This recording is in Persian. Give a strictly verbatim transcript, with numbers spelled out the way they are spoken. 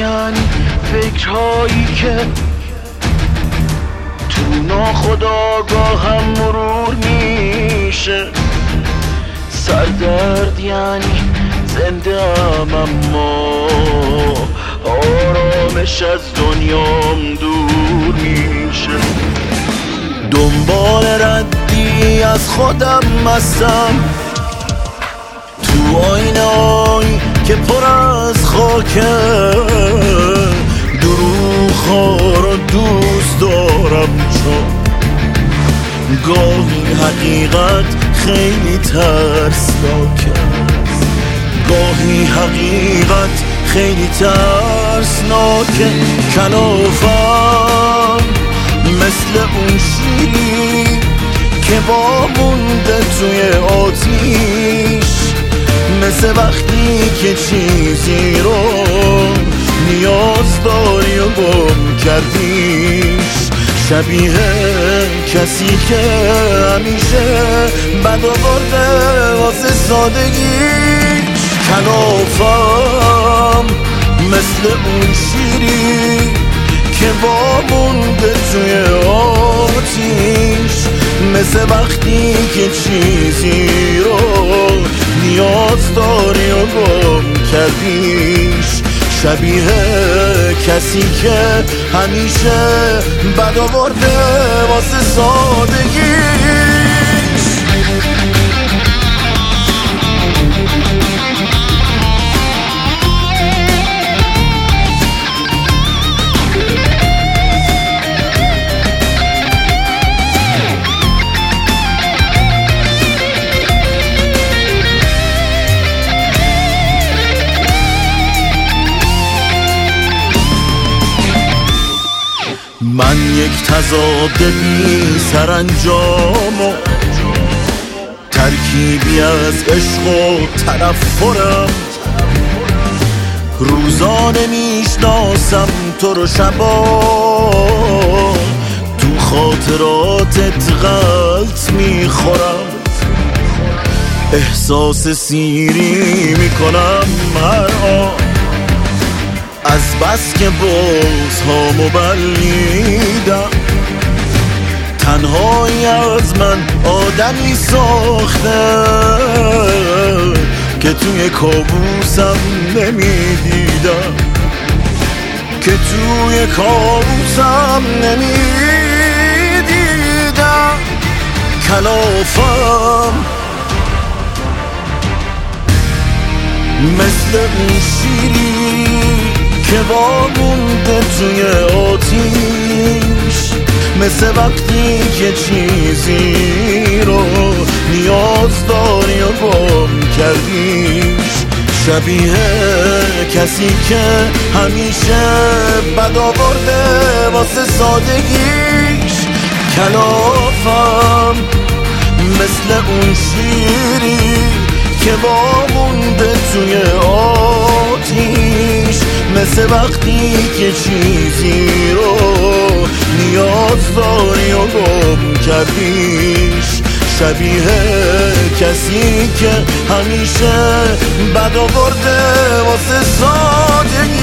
یعنی فکرهایی که تو ناخودآگاهم مرور میشه. سردرد یعنی زنده ام اما آرامش از دنیام دور میشه. دنبال ردی از خودم هستم تو آینه‌ای که پر از خاکه. دروغ‌ها رو دوست دارم چون گاهی حقیقت خیلی ترسناکه. گاهی حقیقت خیلی ترسناکه. کلافم مثل اون شیری که با مونده توی آتیش. مثل وقتی که چیزی رو نیاز داری و گم کردیش. شبیه کسی که همیشه بد آورده واسه سادگیش. کلافم مثل اون شیری که با مونده توی آتیش. مثل وقتی که چیزی رو نیاز داری و گم کردیش. شبیه کسی که همیشه بد آورده واسه سادگیش. من یک تضاد بی سرانجام و ترکیبی از عشق و تنفرم. روزانه میشناسم تو رو، شبا تو خاطراتت غلط میخورم. احساس سیری میکنم هر آن از بس که باز هامو بلمیدم. تنهایی از من آدمی ساخته که توی کابوسم نمیدیدم. که توی کابوسم نمیدیدم. کلافم مثل اون شیری که با مونده توی آتیش. مثل وقتی که چیزی رو نیاز داری و گم کردیش. شبیه کسی که همیشه بد آورده واسه سادگیش. کلافم مثل اون شیری که با مونده توی آتیش. مثل وقتی که چیزی رو نیاز داری و گم کردیش. شبیه کسی که همیشه بد آورده واسه سادگی.